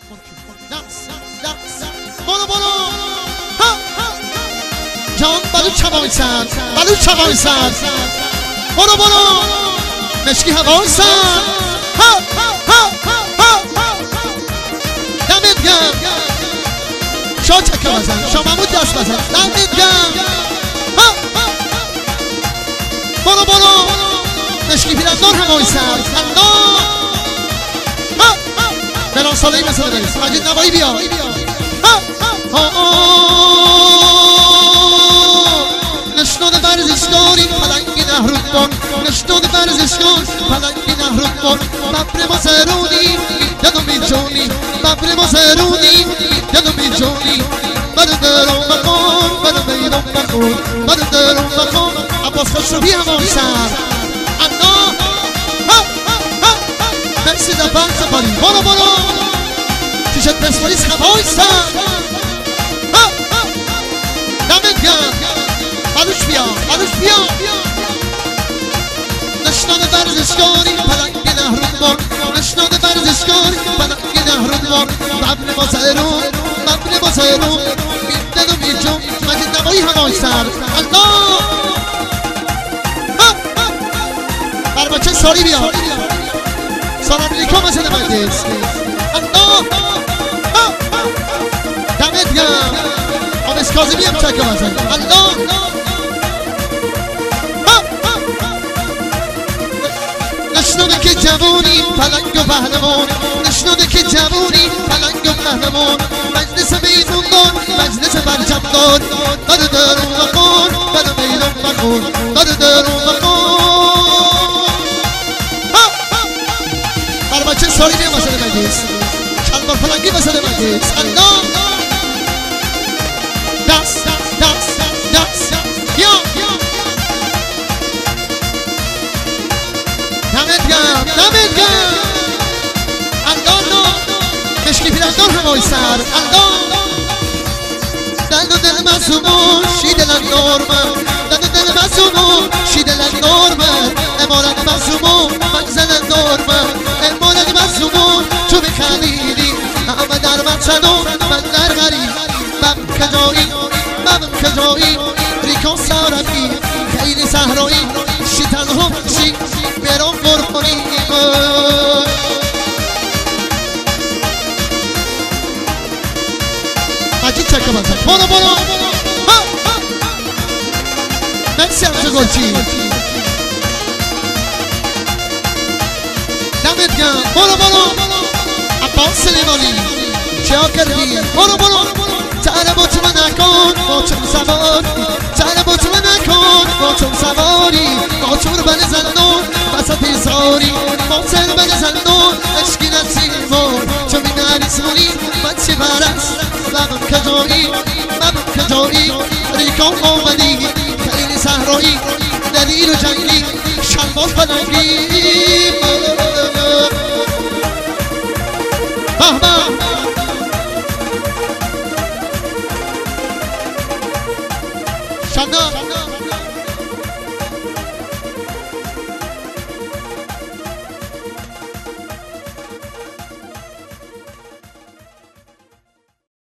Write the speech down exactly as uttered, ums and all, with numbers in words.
برو برو جان بلوچ هوای سر بلوچ هوای سر برو برو مشکی هوای سر دمت گرم شا چکه بزن شا محمود دست بزن دمت گرم برو برو مشکی پیرندار هوای سر الله بلان ساله ای مثلا برس مجید نوایی بیا نشناد ورزشکاری پلنگ نهرودبان نشناد ورزشکار پلنگ نهرودبان ببر ما زرونی دلو می جونی ببر ما زرونی دلو می جونی برو درون بخون برو بیرون بخون برو درون بخون عباس خسروی هوای سر الله مرسی دفن سفاری برو برو تیشت پرسپولیس هوای سر دمت گرم بلوچ بیا بلوچ بیا نشناد ورزشکاری پلنگ نهرودبان نشناد ورزشکاری پلنگ نهرودبان ببر ما زرون ببر ما زرون میدن و میجون مجید نوایی هوای سر الله بر بچه ساری بیا سلام علیکم مثل مجلس الله دمت گرم آبس کاظمی هم چکه بزن الله نشنوده که جوونی پلنگ و پهلوان نشنوده که جوونی پلنگ و پهلوان مجلس میموندان مجلس برجمدار برو درون بخون برو بیرون بخون برو درون بخون بر بچه ساری بیا مسئله مجلس شلوار پلنگی مسئله مجلس الله دست دست دست بیا دمت گرم دمت گرم الله الله مشکی پیرندار هوای سر الله دل و دل مظلومون شیدلن نورمن دل و دل مظلومون شیدلن نورمن امارت مظلومون مگزلن نورمن امارت مظلومون تو بخلیلی همه در مطلون من در غریب من کجایی من کجایی ریکان سارمی خیلی صحرایی شی تنها شی برام قربانی مجید چکه بزن برو برو مرسی همچه گلچی دمت گرم برو برو عباس سلیمانی چه کردی برو برو تعالی با تو نکن با چون سواری تعالی با تو نکن با چون سواری با چون بل زندون وسط زاری با سر بل زندون اشکی نسیمون چون می نریسونی من چی برس من کجایی من کجایی ریکان آمدی خیلی صحرایی دلیل و جنگی شلوار پلنگی بابا شنو